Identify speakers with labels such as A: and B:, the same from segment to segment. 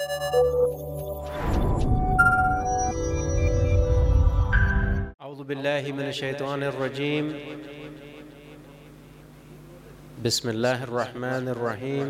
A: أعوذ بالله من الشيطان الرجيم. بسم الله الرحمن الرحيم.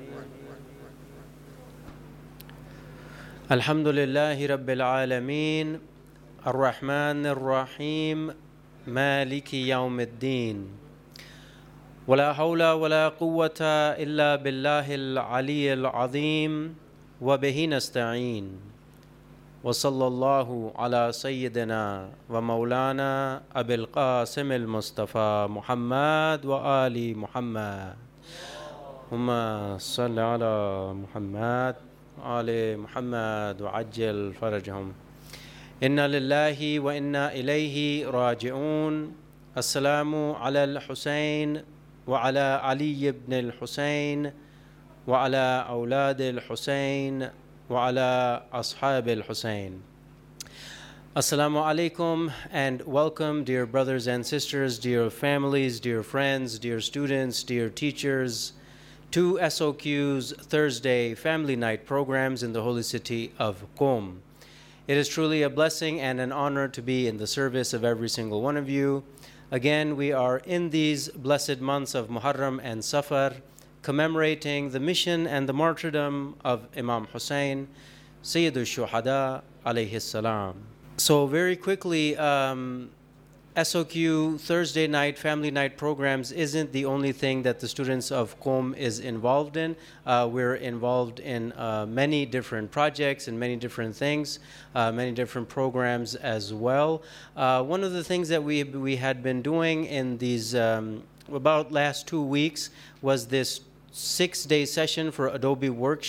A: الحمد لله رب العالمين الرحمن الرحيم مالك يوم الدين ولا حول ولا قوة إلا بالله العلي العظيم وبه نستعين وصلى الله على سيدنا ومولانا أبي القاسم المصطفى محمد وآل محمد. اللهم صل على محمد وآل محمد وعجل فرجهم. إنا لله وإنا إليه راجعون. السلام على الحسين وعلى علي بن الحسين وعلى أولاد الحسين وعلى أصحاب الحسين. Assalamu alaikum and welcome, dear brothers and sisters, dear families, dear friends, dear students, dear teachers, to SOQ's Thursday Family Night programs in the holy city of Qom. It is truly a blessing and an honor to be in the service of every single one of you. Again, we are in these blessed months of Muharram and Safar, commemorating the mission and the martyrdom of Imam Hussein, Sayyidul Shuhada alayhi salam. So very quickly, SOQ Thursday night, family night programs isn't the only thing that the students of Qom is involved in. We're involved in many different projects and many different things, many different programs as well. One of the things that we had been doing in these about last 2 weeks was this 6-day session for Adobe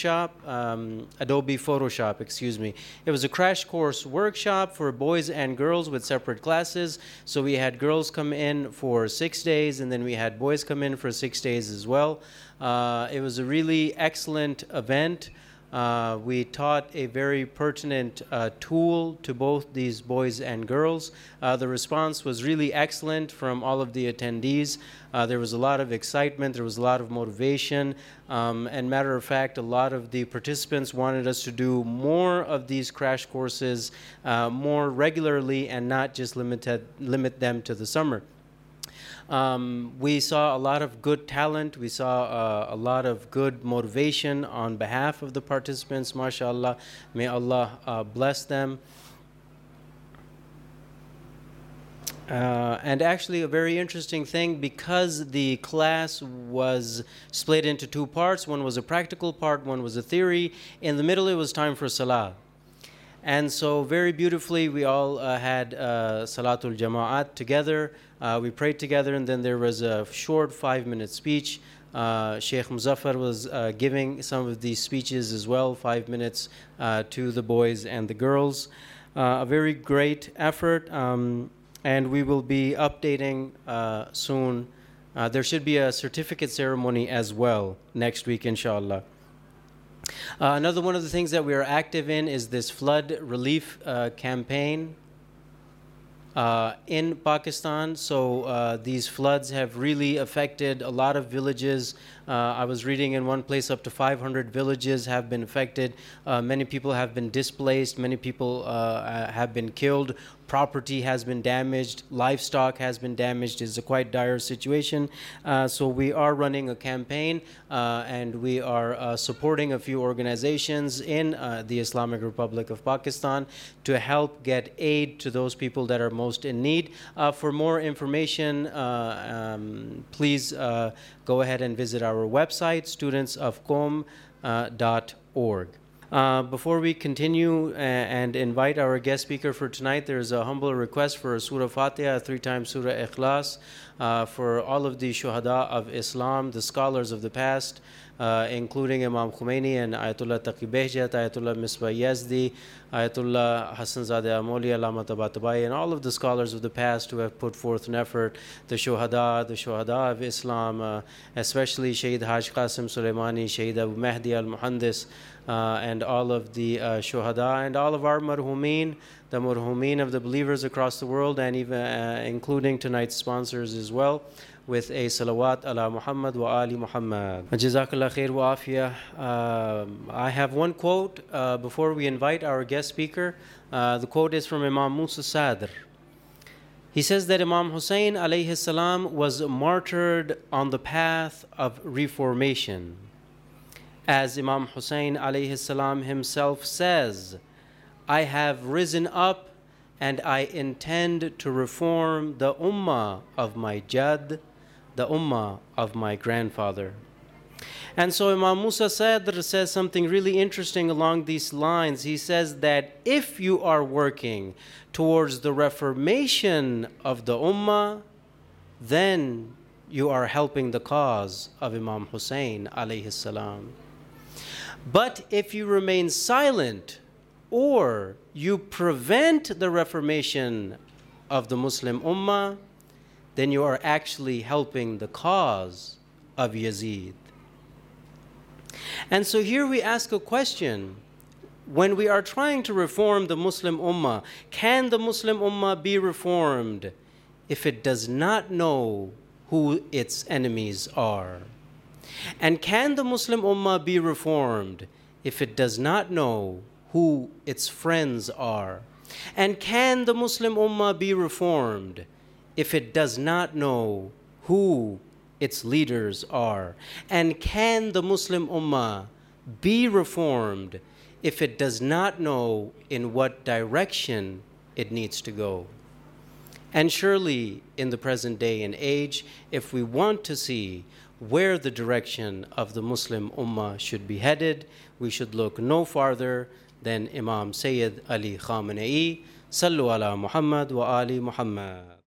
A: Photoshop, excuse me. It was a crash course workshop for boys and girls with separate classes. So we had girls come in for 6 days, and then we had boys come in for 6 days as well. It was a really excellent event. We taught a very pertinent tool to both these boys and girls. The response was really excellent from all of the attendees. There was a lot of excitement, there was a lot of motivation, and matter of fact, a lot of the participants wanted us to do more of these crash courses more regularly and not just limit them to the summer. We saw a lot of good talent. We saw a lot of good motivation on behalf of the participants. MashaAllah. May Allah bless them. And actually a very interesting thing, because the class was split into 2 parts. One was a practical part, one was a theory. In the middle, it was time for Salah. And so very beautifully, we all had Salatul Jama'at together. We prayed together, and then there was a short 5-minute speech. Sheikh Muzaffar was giving some of these speeches as well, 5 minutes to the boys and the girls. A very great effort, and we will be updating soon. There should be a certificate ceremony as well next week, inshallah. Another one of the things that we are active in is this flood relief campaign in Pakistan. So these floods have really affected a lot of villages. I was reading in one place up to 500 villages have been affected. Many people have been displaced. Many people have been killed. Property has been damaged. Livestock has been damaged. It's a quite dire situation. So we are running a campaign, and we are supporting a few organizations in the Islamic Republic of Pakistan to help get aid to those people that are most in need. For more information, please go ahead and visit our website, studentsofqom.org. Before we continue and invite our guest speaker for tonight, there's a humble request for a Surah Fatiha, 3 times Surah Ikhlas, for all of the Shuhada of Islam, the scholars of the past, including Imam Khomeini and Ayatollah Taqi Behjat, Ayatollah Misbah Yazdi, Ayatollah Hassan Zadeh Amoli, Allama Tabatabai, and all of the scholars of the past who have put forth an effort, the Shuhada of Islam, especially Shaheed Haj Qasim Soleimani, Shaheed Abu Mahdi al-Muhandis, and all of the Shuhada, and all of our marhumeen, the marhumeen of the believers across the world, and even including tonight's sponsors as well. with a salawat ala Muhammad wa ali Muhammad. Jazakallah khair wa afiyah. I have one quote before we invite our guest speaker. The quote is from Imam Musa Sadr. He says that Imam Hussein alayhi salam was martyred on the path of reformation. As Imam Hussein alayhi salam himself says, I have risen up and I intend to reform the ummah of my Jad, the ummah of my grandfather. And so Imam Musa Sadr says something really interesting along these lines. He says that if you are working towards the reformation of the ummah, then you are helping the cause of Imam Hussein alayhi salam. But if you remain silent or you prevent the reformation of the Muslim ummah, then you are actually helping the cause of Yazid. And so here we ask a question. When we are trying to reform the Muslim ummah, can the Muslim ummah be reformed if it does not know who its enemies are? And can the Muslim ummah be reformed if it does not know who its friends are? And can the Muslim ummah be reformed if it does not know who its leaders are? And can the Muslim ummah be reformed if it does not know in what direction it needs to go? And surely in the present day and age, if we want to see where the direction of the Muslim ummah should be headed, we should look no farther than Imam Sayyid Ali Khamenei. Sallu ala Muhammad wa ali Muhammad.